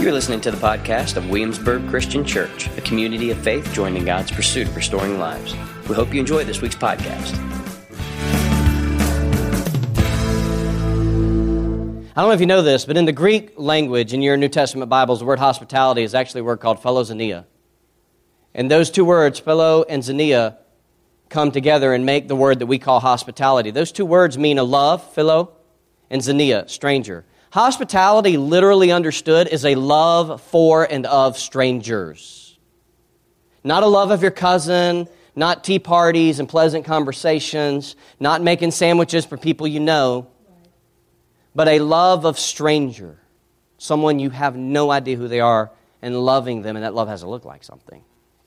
You're listening to the podcast of Williamsburg Christian Church, a community of faith joined in God's pursuit of restoring lives. We hope you enjoy this week's podcast. I don't know if you know this, but in the Greek language, in your New Testament Bibles, the word hospitality is actually a word called philoxenia. And those two words, philo and xenia, come together and make the word that we call hospitality. Those two words mean a love, philo, and xenia, stranger. Hospitality, literally understood, is a love for and of strangers. Not a love of your cousin, not tea parties and pleasant conversations, not making sandwiches for people you know, but a love of stranger, someone you have no idea who they are, and loving them, and that love has to look like something.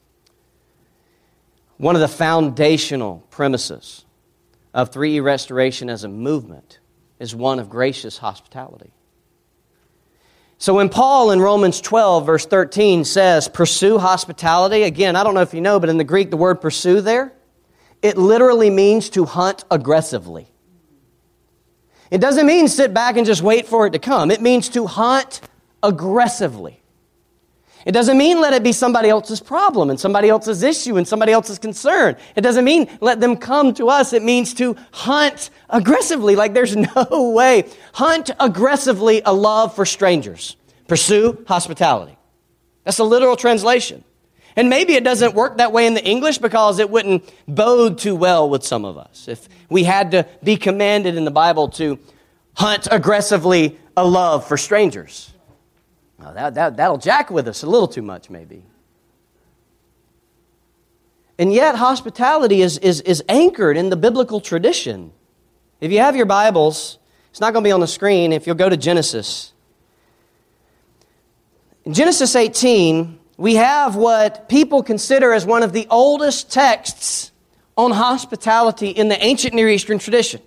One of the foundational premises of 3E Restoration as a movement is one of gracious hospitality. So when Paul in Romans 12, verse 13 says, pursue hospitality, again, I don't know if you know, but in the Greek, the word pursue there, it literally means to hunt aggressively. It doesn't mean sit back and just wait for it to come. It means to hunt aggressively. It doesn't mean let it be somebody else's problem and somebody else's issue and somebody else's concern. It doesn't mean let them come to us. It means to hunt aggressively, like there's no way. Hunt aggressively a love for strangers. Pursue hospitality. That's a literal translation. And maybe it doesn't work that way in the English because it wouldn't bode too well with some of us. If we had to be commanded in the Bible to hunt aggressively a love for strangers. Well, that'll jack with us a little too much, maybe. And yet, hospitality is anchored in the biblical tradition. If you have your Bibles, it's not going to be on the screen. If you'll go to Genesis. In Genesis 18, we have what people consider as one of the oldest texts on hospitality in the ancient Near Eastern tradition.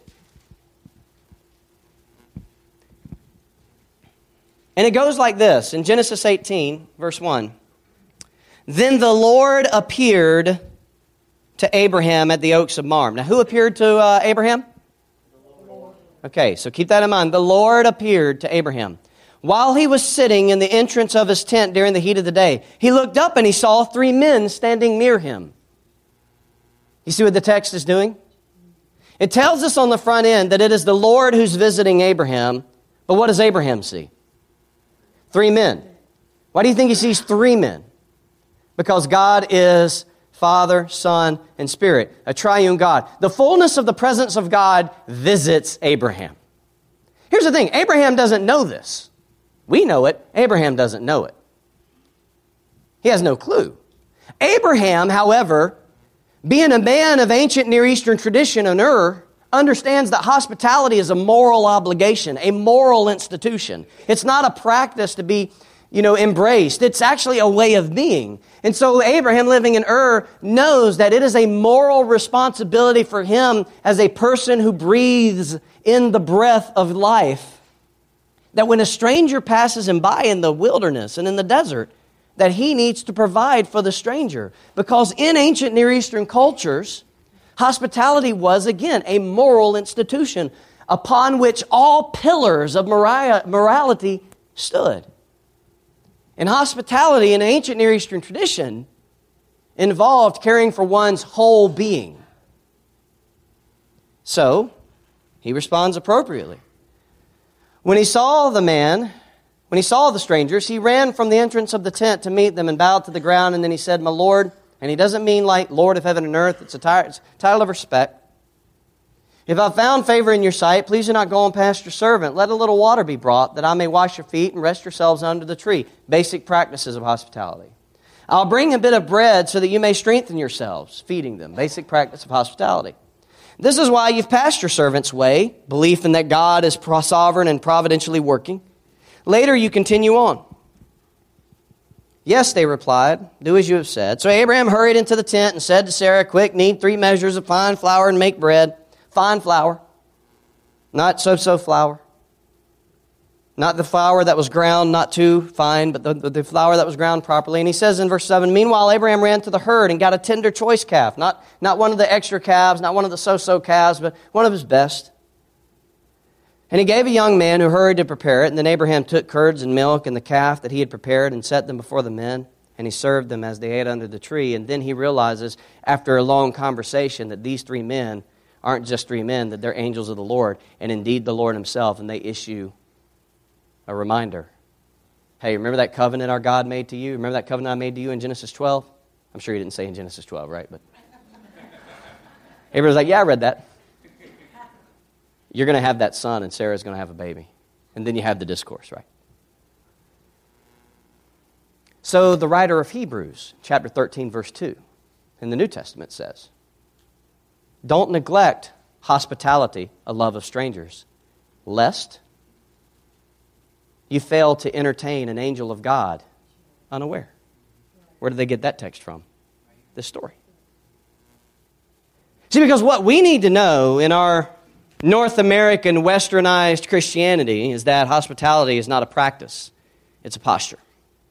And it goes like this, in Genesis 18, verse 1. Then the Lord appeared to Abraham at the oaks of Mamre. Now, who appeared to Abraham? The Lord. Okay, so keep that in mind. The Lord appeared to Abraham. While he was sitting in the entrance of his tent during the heat of the day, he looked up and he saw 3 men standing near him. You see what the text is doing? It tells us on the front end that it is the Lord who's visiting Abraham, but what does Abraham see? 3 men. Why do you think he sees 3 men? Because God is Father, Son, and Spirit, a triune God. The fullness of the presence of God visits Abraham. Here's the thing, Abraham doesn't know this. We know it, Abraham doesn't know it. He has no clue. Abraham, however, being a man of ancient Near Eastern tradition in Ur, understands that hospitality is a moral obligation, a moral institution. It's not a practice to be, embraced. It's actually a way of being. And so Abraham, living in Ur, knows that it is a moral responsibility for him as a person who breathes in the breath of life, that when a stranger passes him by in the wilderness and in the desert, that he needs to provide for the stranger. Because in ancient Near Eastern cultures, hospitality was, again, a moral institution upon which all pillars of morality stood. And hospitality in ancient Near Eastern tradition involved caring for one's whole being. So, he responds appropriately. When he saw the strangers, he ran from the entrance of the tent to meet them and bowed to the ground, and then he said, "My Lord," and he doesn't mean like Lord of heaven and earth. It's a title of respect. "If I've found favor in your sight, please do not go on past your servant. Let a little water be brought, that I may wash your feet and rest yourselves under the tree." Basic practices of hospitality. "I'll bring a bit of bread so that you may strengthen yourselves," feeding them. Basic practice of hospitality. "This is why you've passed your servant's way," belief in that God is sovereign and providentially working. "Later you continue on." "Yes," they replied, "do as you have said." So Abraham hurried into the tent and said to Sarah, "Quick, knead 3 measures of fine flour and make bread." Fine flour, not so-so flour. Not the flour that was ground, not too fine, but the flour that was ground properly. And he says in verse 7, "Meanwhile, Abraham ran to the herd and got a tender choice calf." Not one of the extra calves, not one of the so-so calves, but one of his best. And he gave a young man who hurried to prepare it. And then Abraham took curds and milk and the calf that he had prepared and set them before the men. And he served them as they ate under the tree. And then he realizes, after a long conversation, that these three men aren't just three men, that they're angels of the Lord, and indeed the Lord himself. And they issue a reminder. Hey, remember that covenant our God made to you? Remember that covenant I made to you in Genesis 12? I'm sure he didn't say in Genesis 12, right? But Abraham's like, yeah, I read that. You're going to have that son, and Sarah's going to have a baby. And then you have the discourse, right? So the writer of Hebrews, chapter 13, verse 2, in the New Testament says, don't neglect hospitality, a love of strangers, lest you fail to entertain an angel of God unaware. Where did they get that text from? This story. See, because what we need to know in our North American westernized Christianity is that hospitality is not a practice, it's a posture.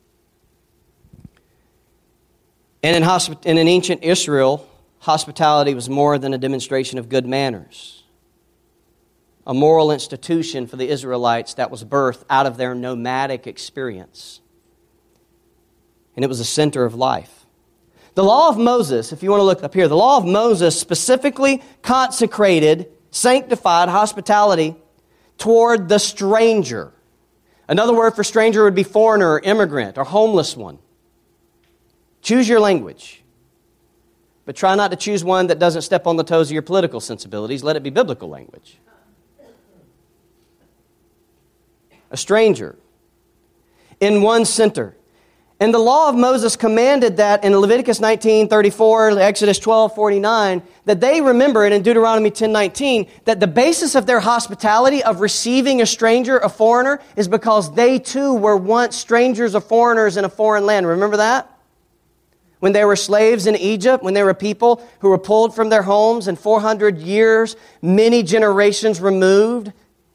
And in ancient Israel, hospitality was more than a demonstration of good manners, a moral institution for the Israelites that was birthed out of their nomadic experience. And it was the center of life. The law of Moses, if you want to look up here, the law of Moses specifically consecrated, sanctified hospitality toward the stranger. Another word for stranger would be foreigner, or immigrant, or homeless one. Choose your language. But try not to choose one that doesn't step on the toes of your political sensibilities. Let it be biblical language. A stranger in one center. And the law of Moses commanded that in Leviticus 19:34, Exodus 12:49, that they remember, and in Deuteronomy 10:19, that the basis of their hospitality, of receiving a stranger, a foreigner, is because they too were once strangers or foreigners in a foreign land. Remember that? When they were slaves in Egypt, when they were people who were pulled from their homes and 400 years, many generations removed.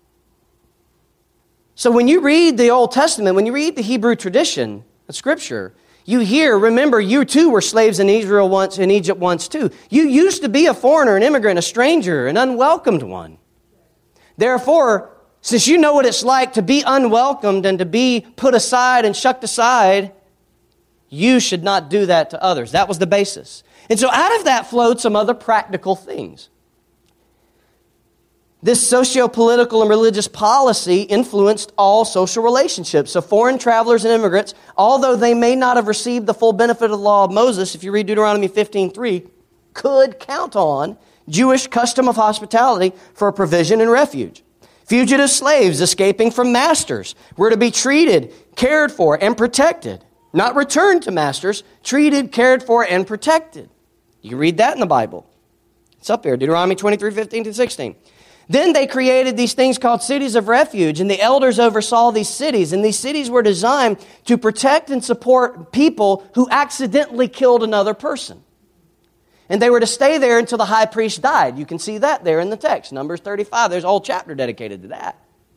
So when you read the Old Testament, when you read the Hebrew tradition of Scripture, you hear, remember, you too were slaves in Israel once, in Egypt once too. You used to be a foreigner, an immigrant, a stranger, an unwelcomed one. Therefore, since you know what it's like to be unwelcomed and to be put aside and shucked aside, you should not do that to others. That was the basis. And so out of that flowed some other practical things. This socio-political and religious policy influenced all social relationships. So foreign travelers and immigrants, although they may not have received the full benefit of the law of Moses, if you read Deuteronomy 15:3, could count on Jewish custom of hospitality for provision and refuge. Fugitive slaves escaping from masters were to be treated, cared for, and protected. Not returned to masters, treated, cared for, and protected. You can read that in the Bible. It's up there, Deuteronomy 23:15-16. Then they created these things called cities of refuge, and the elders oversaw these cities. And these cities were designed to protect and support people who accidentally killed another person. And they were to stay there until the high priest died. You can see that there in the text, Numbers 35. There's a whole chapter dedicated to that.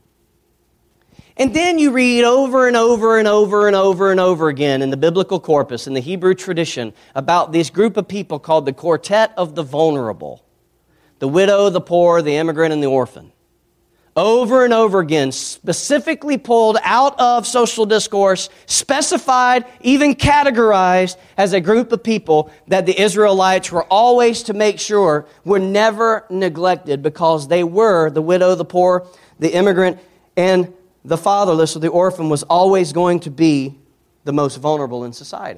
And then you read over and over and over and over and over again in the biblical corpus, in the Hebrew tradition, about this group of people called the Quartet of the Vulnerable. The widow, the poor, the immigrant, and the orphan. Over and over again, specifically pulled out of social discourse, specified, even categorized as a group of people that the Israelites were always to make sure were never neglected, because they were the widow, the poor, the immigrant, and the fatherless or the orphan was always going to be the most vulnerable in society.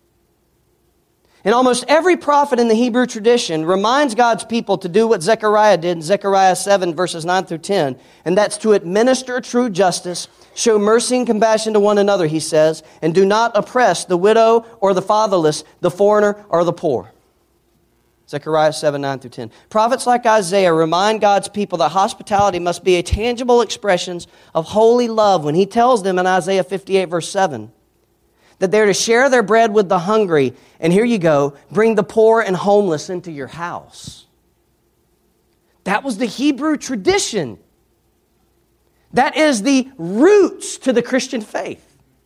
And almost every prophet in the Hebrew tradition reminds God's people to do what Zechariah did in Zechariah 7, verses 9 through 10, and that's to administer true justice, show mercy and compassion to one another, he says, and do not oppress the widow or the fatherless, the foreigner or the poor. Zechariah 7, 9 through 10. Prophets like Isaiah remind God's people that hospitality must be a tangible expression of holy love when he tells them in Isaiah 58, verse 7, that they're to share their bread with the hungry, and here you go, bring the poor and homeless into your house. That was the Hebrew tradition. That is the roots to the Christian faith.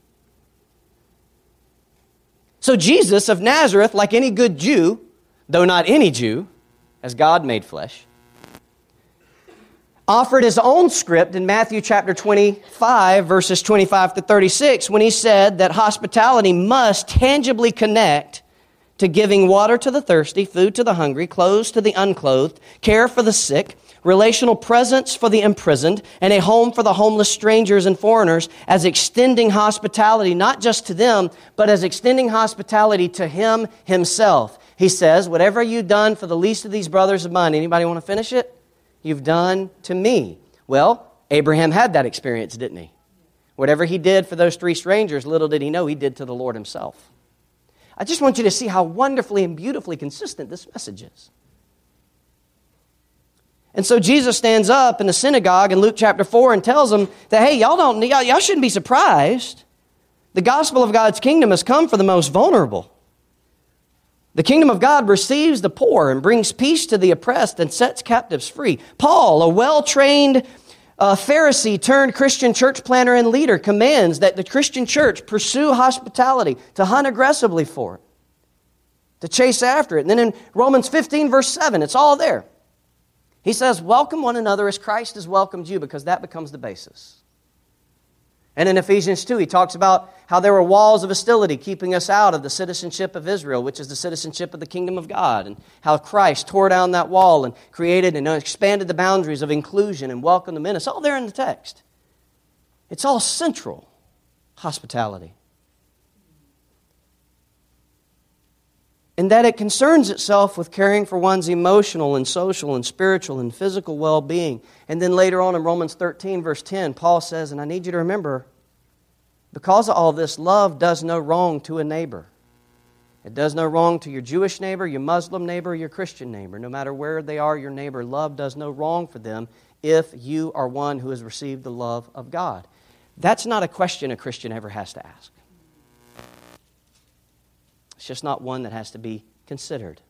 So Jesus of Nazareth, like any good Jew, though not any Jew, as God made flesh, offered his own script in Matthew chapter 25, verses 25 to 36, when he said that hospitality must tangibly connect to giving water to the thirsty, food to the hungry, clothes to the unclothed, care for the sick, relational presence for the imprisoned, and a home for the homeless, strangers, and foreigners, as extending hospitality not just to them, but as extending hospitality to him himself. He says, whatever you've done for the least of these brothers of mine, anybody want to finish it? You've done to me. Well, Abraham had that experience, didn't he? Whatever he did for those three strangers, little did he know he did to the Lord himself. I just want you to see how wonderfully and beautifully consistent this message is. And so Jesus stands up in the synagogue in Luke chapter 4 and tells them that, hey, y'all shouldn't be surprised. The gospel of God's kingdom has come for the most vulnerable. The kingdom of God receives the poor and brings peace to the oppressed and sets captives free. Paul, a well-trained Pharisee turned Christian church planner and leader, commands that the Christian church pursue hospitality, to hunt aggressively for it, to chase after it. And then in Romans 15, verse 7, it's all there. He says, welcome one another as Christ has welcomed you, because that becomes the basis. And in Ephesians 2, he talks about how there were walls of hostility keeping us out of the citizenship of Israel, which is the citizenship of the kingdom of God, and how Christ tore down that wall and created and expanded the boundaries of inclusion and welcomed them in. It's all there in the text. It's all central hospitality. And that it concerns itself with caring for one's emotional and social and spiritual and physical well-being. And then later on in Romans 13, verse 10, Paul says, and I need you to remember, because of all this, love does no wrong to a neighbor. It does no wrong to your Jewish neighbor, your Muslim neighbor, your Christian neighbor. No matter where they are, your neighbor, love does no wrong for them if you are one who has received the love of God. That's not a question a Christian ever has to ask. It's just not one that has to be considered.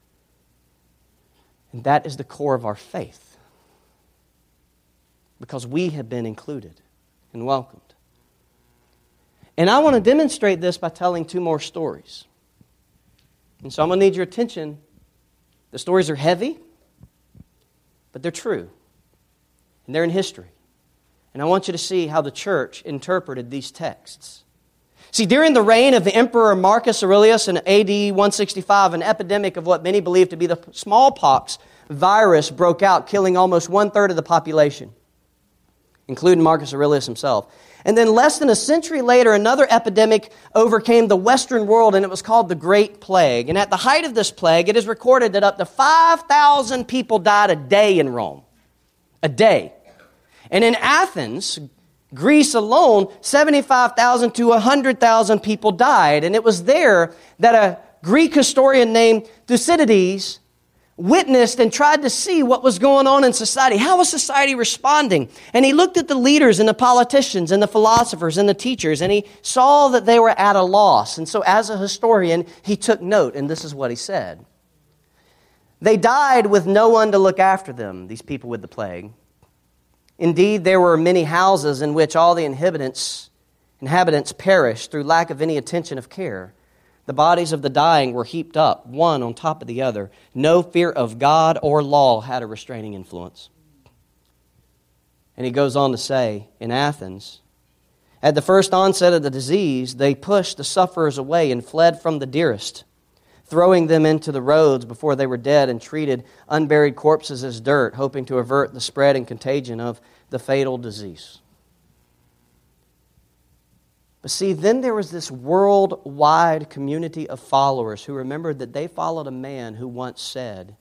And that is the core of our faith, because we have been included and welcomed. And I want to demonstrate this by telling two more stories. And so I'm going to need your attention. The stories are heavy, but they're true. And they're in history. And I want you to see how the church interpreted these texts. See, during the reign of the Emperor Marcus Aurelius in AD 165, an epidemic of what many believe to be the smallpox virus broke out, killing almost 1/3 of the population, including Marcus Aurelius himself. And then less than a century later, another epidemic overcame the Western world, and it was called the Great Plague. And at the height of this plague, it is recorded that up to 5,000 people died a day in Rome. A day. And in Athens, Greece alone, 75,000 to 100,000 people died. And it was there that a Greek historian named Thucydides witnessed and tried to see what was going on in society. How was society responding? And he looked at the leaders and the politicians and the philosophers and the teachers, and he saw that they were at a loss. And so as a historian, he took note, and this is what he said. They died with no one to look after them, these people with the plague. Indeed, there were many houses in which all the inhabitants perished through lack of any attention of care. The bodies of the dying were heaped up, one on top of the other. No fear of God or law had a restraining influence. And he goes on to say, in Athens, at the first onset of the disease, they pushed the sufferers away and fled from the dearest, throwing them into the roads before they were dead, and treated unburied corpses as dirt, hoping to avert the spread and contagion of the fatal disease. But see, then there was this worldwide community of followers who remembered that they followed a man who once said,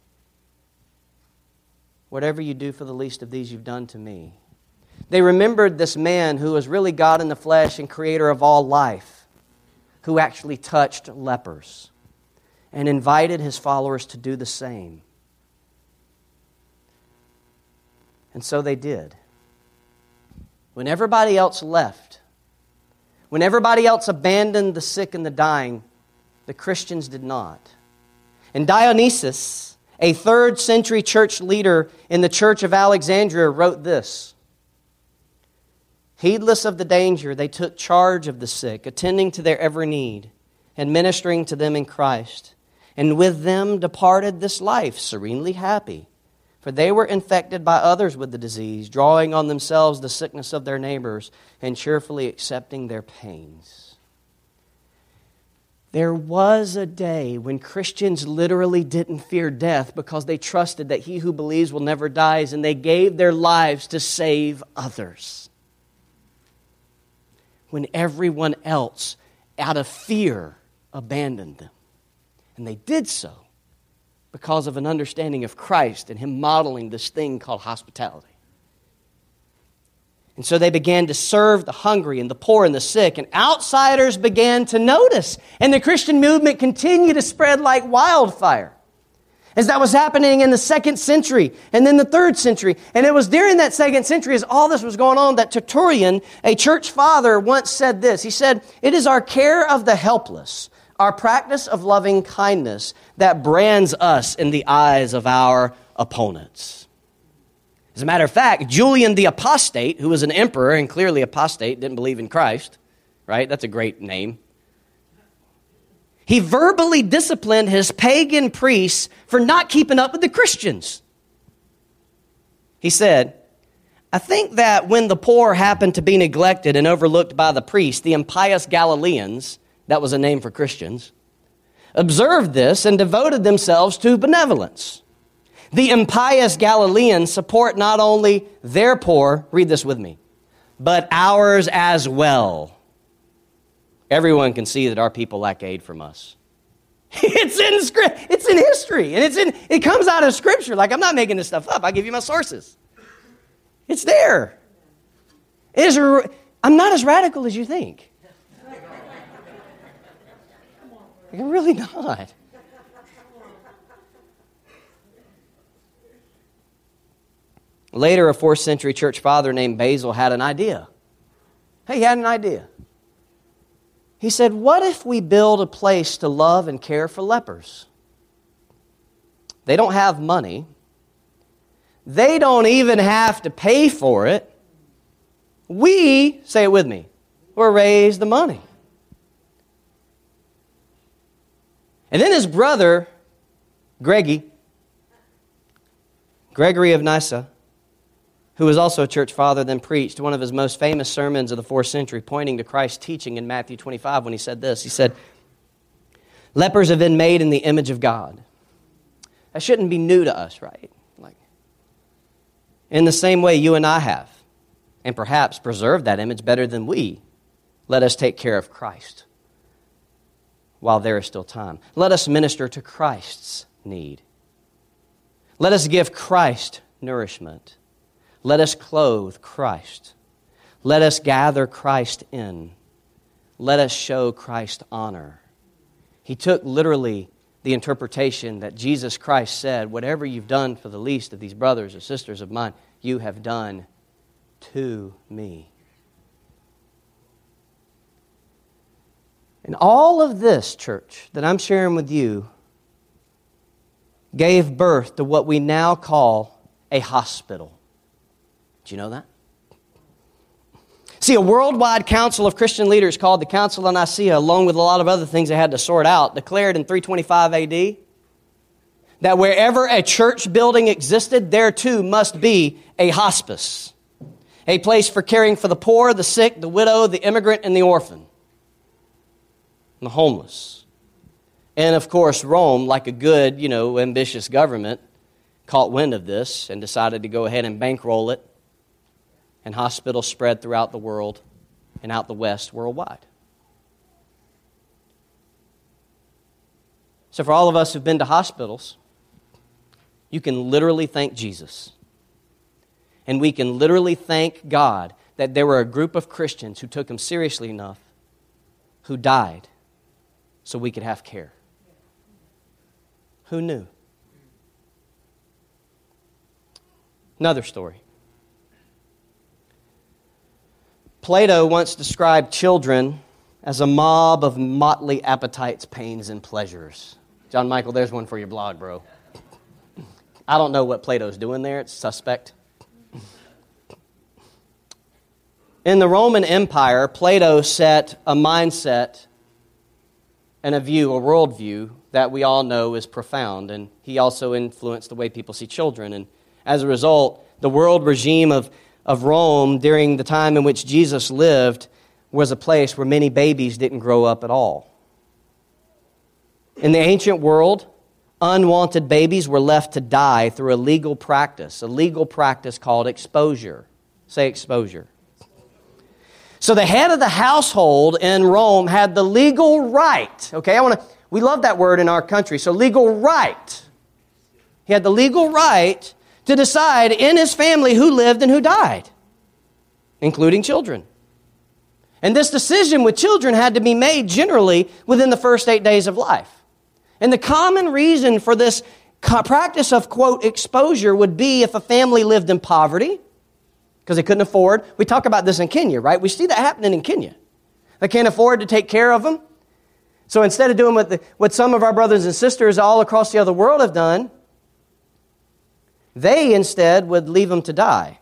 whatever you do for the least of these, you've done to me. They remembered this man who was really God in the flesh and creator of all life, who actually touched lepers and invited his followers to do the same. And so they did. When everybody else left, when everybody else abandoned the sick and the dying, the Christians did not. And Dionysius, a 3rd century church leader in the Church of Alexandria, wrote this. Heedless of the danger, they took charge of the sick, attending to their every need and ministering to them in Christ. And with them departed this life, serenely happy, For they were infected by others with the disease, drawing on themselves the sickness of their neighbors and cheerfully accepting their pains. There was a day when Christians literally didn't fear death because they trusted that he who believes will never die, and they gave their lives to save others. When everyone else, out of fear, abandoned them. And they did so because of an understanding of Christ and him modeling this thing called hospitality. And so they began to serve the hungry and the poor and the sick, and outsiders began to notice. And the Christian movement continued to spread like wildfire. As that was happening in the 2nd century and then the 3rd century. And it was during that 2nd century, as all this was going on, that Tertullian, a church father, once said this. He said, "It is our care of the helpless, our practice of loving kindness, that brands us in the eyes of our opponents." As a matter of fact, Julian the Apostate, who was an emperor and clearly apostate, didn't believe in Christ, right? That's a great name. He verbally disciplined his pagan priests for not keeping up with the Christians. He said, "I think that when the poor happened to be neglected and overlooked by the priests, the impious Galileans," that was a name for Christians, "observed this and devoted themselves to benevolence. The impious Galileans support not only their poor," read this with me, "but ours as well." Everyone can see that our people lack aid from us. It's in history, and it comes out of Scripture. Like, I'm not making this stuff up. I give you my sources. It's there. I'm not as radical as you think. I'm really not. Later, a 4th century church father named Basil had an idea. He had an idea. He said, "What if we build a place to love and care for lepers? They don't have money. They don't even have to pay for it. We," say it with me, "will raise the money." And then his brother, Gregory of Nyssa, who was also a church father, then preached one of his most famous sermons of the 4th century, pointing to Christ's teaching in Matthew 25 when he said this. He said, "Lepers have been made in the image of God." That shouldn't be new to us, right? Like, in the same way you and I have, and perhaps preserve that image better than we, let us take care of Christ while there is still time. Let us minister to Christ's need. Let us give Christ nourishment. Let us clothe Christ. Let us gather Christ in. Let us show Christ honor. He took literally the interpretation that Jesus Christ said, "Whatever you've done for the least of these brothers or sisters of mine, you have done to me." And all of this, church, that I'm sharing with you gave birth to what we now call a hospital. Do you know that? See, a worldwide council of Christian leaders called the Council of Nicaea, along with a lot of other things they had to sort out, declared in 325 AD that wherever a church building existed, there too must be a hospice, a place for caring for the poor, the sick, the widow, the immigrant, and the orphan, and the homeless. And of course, Rome, like a good, ambitious government, caught wind of this and decided to go ahead and bankroll it. And hospitals spread throughout the world and out the West worldwide. So for all of us who've been to hospitals, you can literally thank Jesus. And we can literally thank God that there were a group of Christians who took Him seriously enough, who died so we could have care. Who knew? Another story. Plato once described children as a mob of motley appetites, pains, and pleasures. John Michael, there's one for your blog, bro. I don't know what Plato's doing there. It's suspect. In the Roman Empire, Plato set a mindset and a view, a worldview, that we all know is profound. And he also influenced the way people see children. And As a result, the world regime of Rome during the time in which Jesus lived was a place where many babies didn't grow up at all. In the ancient world, unwanted babies were left to die through a legal practice called exposure. Say exposure. So the head of the household in Rome had the legal right. Okay, we love that word in our country. So legal right. He had the legal right to decide in his family who lived and who died, including children. And this decision with children had to be made generally within the first 8 days of life. And the common reason for this practice of, quote, exposure would be if a family lived in poverty, because they couldn't afford. We talk about this in Kenya, right? We see that happening in Kenya. They can't afford to take care of them. So instead of doing what some of our brothers and sisters all across the other world have done, they instead would leave them to die.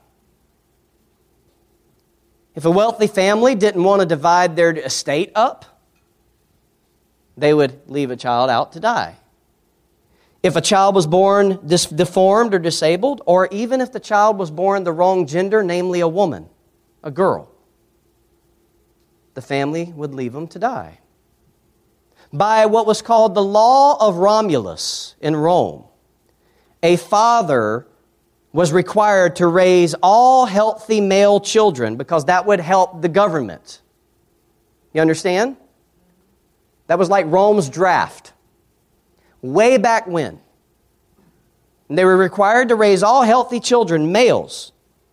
If a wealthy family didn't want to divide their estate up, they would leave a child out to die. If a child was born deformed or disabled, or even if the child was born the wrong gender, namely a woman, a girl, the family would leave them to die. By what was called the Law of Romulus in Rome, a father was required to raise all healthy male children because that would help the government. You understand? That was like Rome's draft. Way back when. And they were required to raise all healthy children, males.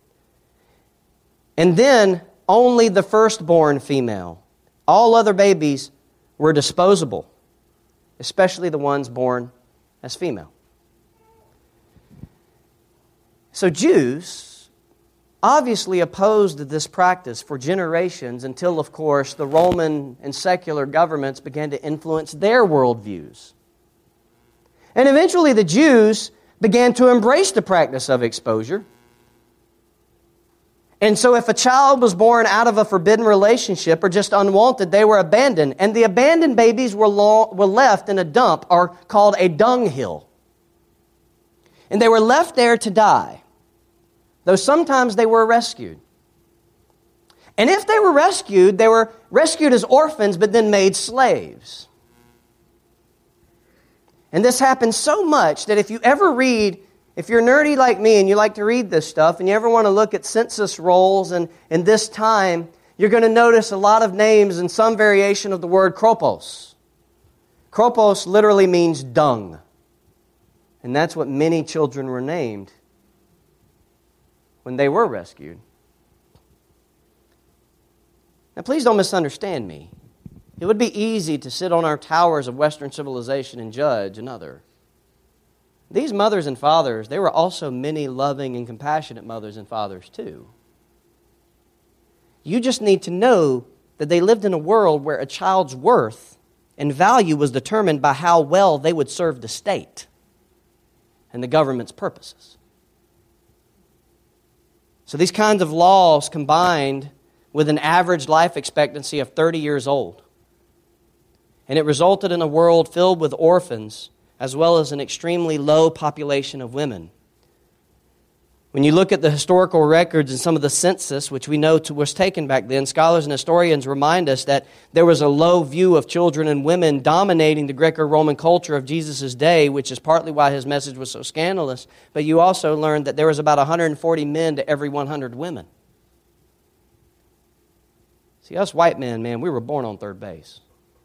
And then only the firstborn female. All other babies were disposable, especially the ones born as female. So Jews obviously opposed this practice for generations until, of course, the Roman and secular governments began to influence their worldviews. And eventually the Jews began to embrace the practice of exposure. And so if a child was born out of a forbidden relationship or just unwanted, they were abandoned. And the abandoned babies were left in a dump, or called a dunghill. And they were left there to die, though sometimes they were rescued. And if they were rescued as orphans, but then made slaves. And this happens so much that if you ever read, if you're nerdy like me and you like to read this stuff, and you ever want to look at census rolls and in this time, you're going to notice a lot of names and some variation of the word kropos. Kropos literally means dung. And that's what many children were named when they were rescued. Now, please don't misunderstand me. It would be easy to sit on our towers of Western civilization and judge another. These mothers and fathers, they were also many loving and compassionate mothers and fathers too. You just need to know that they lived in a world where a child's worth and value was determined by how well they would serve the state and the government's purposes. So these kinds of laws combined with an average life expectancy of 30 years old. And it resulted in a world filled with orphans, as well as an extremely low population of women. When you look at the historical records and some of the census, which we know was taken back then, scholars and historians remind us that there was a low view of children and women dominating the Greco-Roman culture of Jesus' day, which is partly why his message was so scandalous. But you also learned that there was about 140 men to every 100 women. See, us white men, man, we were born on third base.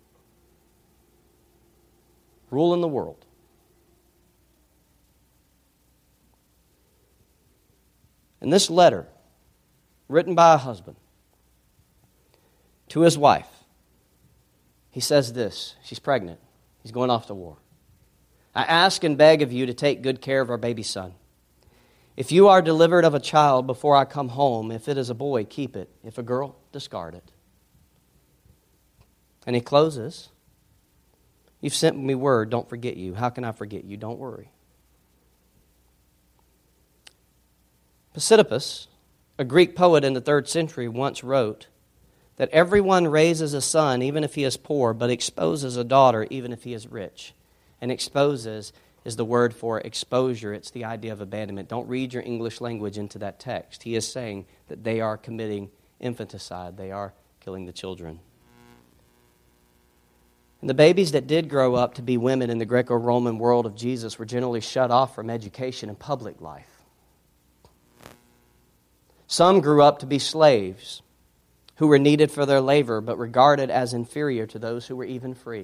Ruling the world. And this letter, written by a husband to his wife, he says this. She's pregnant. He's going off to war. I ask and beg of you to take good care of our baby son. If you are delivered of a child before I come home, if it is a boy, keep it. If a girl, discard it. And he closes. You've sent me word, don't forget you. How can I forget you? Don't worry. Pisidippus, a Greek poet in the 3rd century, once wrote that everyone raises a son even if he is poor, but exposes a daughter even if he is rich. And exposes is the word for exposure. It's the idea of abandonment. Don't read your English language into that text. He is saying that they are committing infanticide. They are killing the children. And the babies that did grow up to be women in the Greco-Roman world of Jesus were generally shut off from education and public life. Some grew up to be slaves who were needed for their labor but regarded as inferior to those who were even free.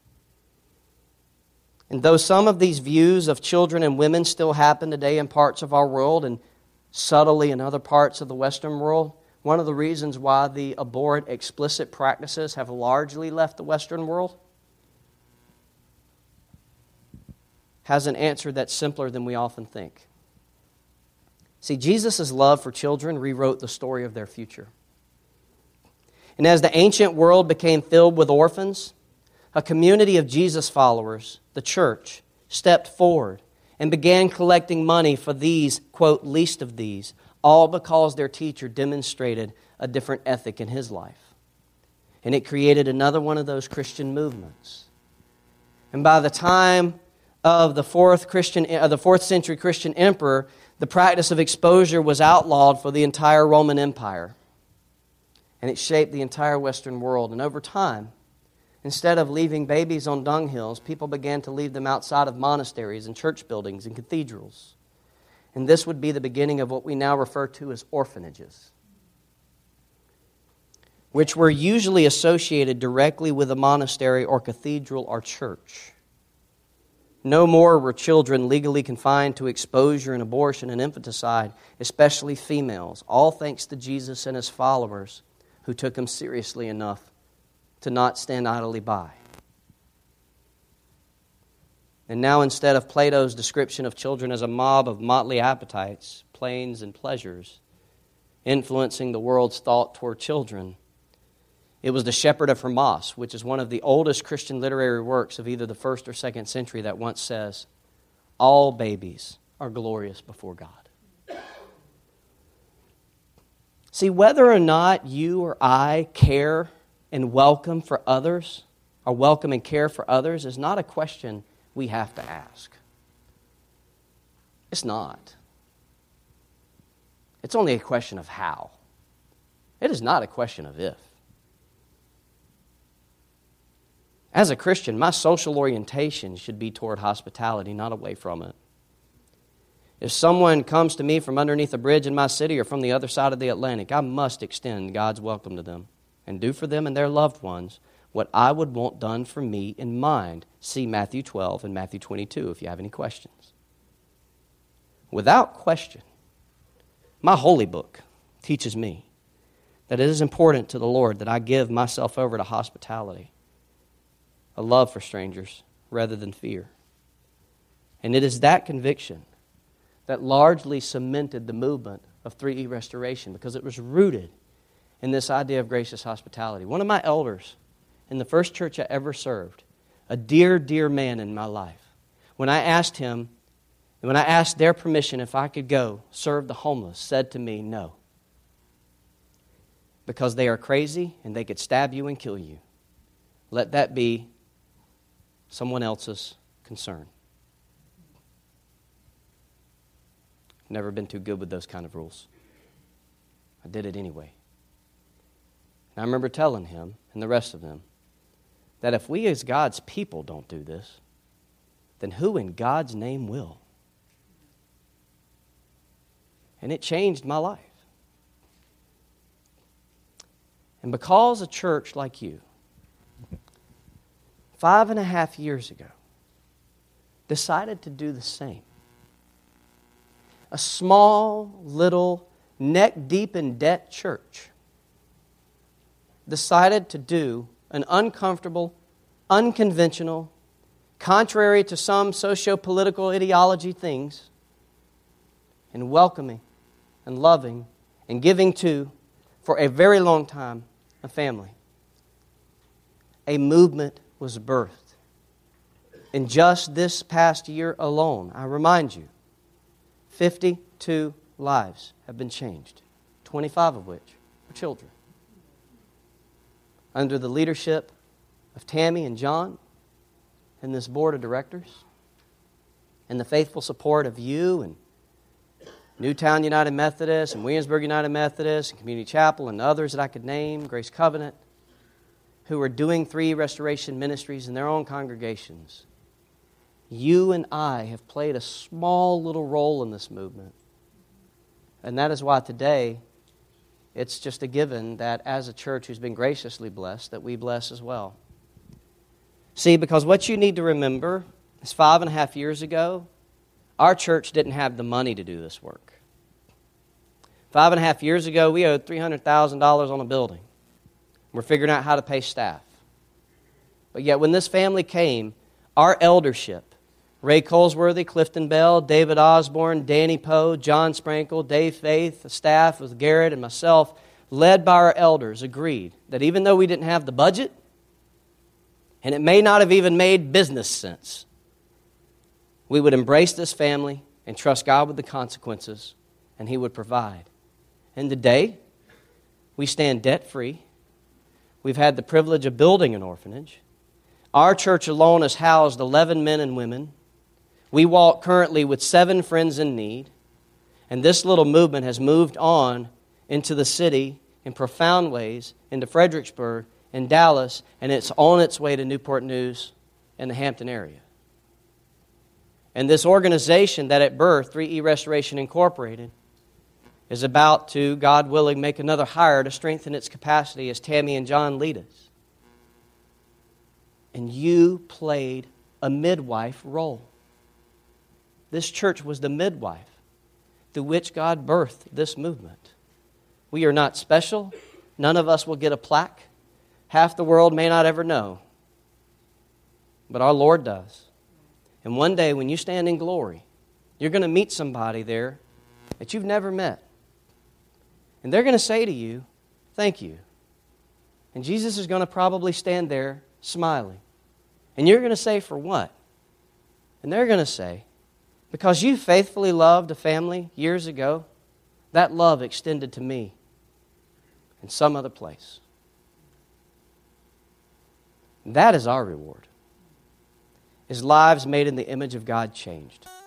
And though some of these views of children and women still happen today in parts of our world and subtly in other parts of the Western world, one of the reasons why the abhorrent, explicit practices have largely left the Western world has an answer that's simpler than we often think. See, Jesus' love for children rewrote the story of their future. And as the ancient world became filled with orphans, a community of Jesus followers, the church, stepped forward and began collecting money for these, quote, least of these, all because their teacher demonstrated a different ethic in his life. And it created another one of those Christian movements. And by the time of the fourth century Christian emperor, the practice of exposure was outlawed for the entire Roman Empire. And it shaped the entire Western world. And over time, instead of leaving babies on dunghills, people began to leave them outside of monasteries and church buildings and cathedrals. And this would be the beginning of what we now refer to as orphanages, which were usually associated directly with a monastery or cathedral or church. No more were children legally confined to exposure and abortion and infanticide, especially females, all thanks to Jesus and his followers who took him seriously enough to not stand idly by. And now instead of Plato's description of children as a mob of motley appetites, plains and pleasures, influencing the world's thought toward children, it was the Shepherd of Hermas, which is one of the oldest Christian literary works of either the 1st or 2nd century, that once says, all babies are glorious before God. See, whether or not you or I care and welcome for others, or welcome and care for others, is not a question we have to ask. It's not. It's only a question of how. It is not a question of if. As a Christian, my social orientation should be toward hospitality, not away from it. If someone comes to me from underneath a bridge in my city or from the other side of the Atlantic, I must extend God's welcome to them and do for them and their loved ones what I would want done for me in mind. See Matthew 12 and Matthew 22 if you have any questions. Without question, my holy book teaches me that it is important to the Lord that I give myself over to hospitality, a love for strangers rather than fear. And it is that conviction that largely cemented the movement of 3E Restoration, because it was rooted in this idea of gracious hospitality. One of my elders in the first church I ever served, a dear, dear man in my life, when I asked their permission if I could go serve the homeless, said to me, no, because they are crazy and they could stab you and kill you. Let that be someone else's concern. Never been too good with those kind of rules. I did it anyway. And I remember telling him and the rest of them that if we as God's people don't do this, then who in God's name will? And it changed my life. And because a church like you, 5.5 years ago, decided to do the same, a small, little, neck-deep in debt church decided to do an uncomfortable, unconventional, contrary to some socio-political ideology things, and welcoming and loving and giving to, for a very long time, a family. A movement was birthed. In just this past year alone, I remind you, 52 lives have been changed, 25 of which are children. Under the leadership of Tammy and John and this board of directors. and the faithful support of you and Newtown United Methodist and Williamsburg United Methodist and Community Chapel and others that I could name, Grace Covenant, who are doing 3E Restoration ministries in their own congregations. You and I have played a small little role in this movement. And that is why today it's just a given that as a church who's been graciously blessed, that we bless as well. See, because what you need to remember is 5.5 years ago, our church didn't have the money to do this work. 5.5 years ago, we owed $300,000 on a building. We're figuring out how to pay staff. But yet when this family came, our eldership, Ray Colesworthy, Clifton Bell, David Osborne, Danny Poe, John Sprankle, Dave Faith, the staff with Garrett and myself, led by our elders, agreed that even though we didn't have the budget, and it may not have even made business sense, we would embrace this family and trust God with the consequences, and He would provide. And today, we stand debt-free. We've had the privilege of building an orphanage. Our church alone has housed 11 men and women. We walk currently with 7 friends in need. And this little movement has moved on into the city in profound ways, into Fredericksburg and Dallas, and it's on its way to Newport News and the Hampton area. And this organization that at birth, 3E Restoration Incorporated, is about to, God willing, make another hire to strengthen its capacity as Tammy and John lead us. And you played a midwife role. This church was the midwife through which God birthed this movement. We are not special. None of us will get a plaque. Half the world may not ever know. But our Lord does. And one day when you stand in glory, you're going to meet somebody there that you've never met. And they're going to say to you, thank you. And Jesus is going to probably stand there smiling. And you're going to say, for what? And they're going to say, because you faithfully loved a family years ago, that love extended to me in some other place. That is our reward. Is lives made in the image of God changed.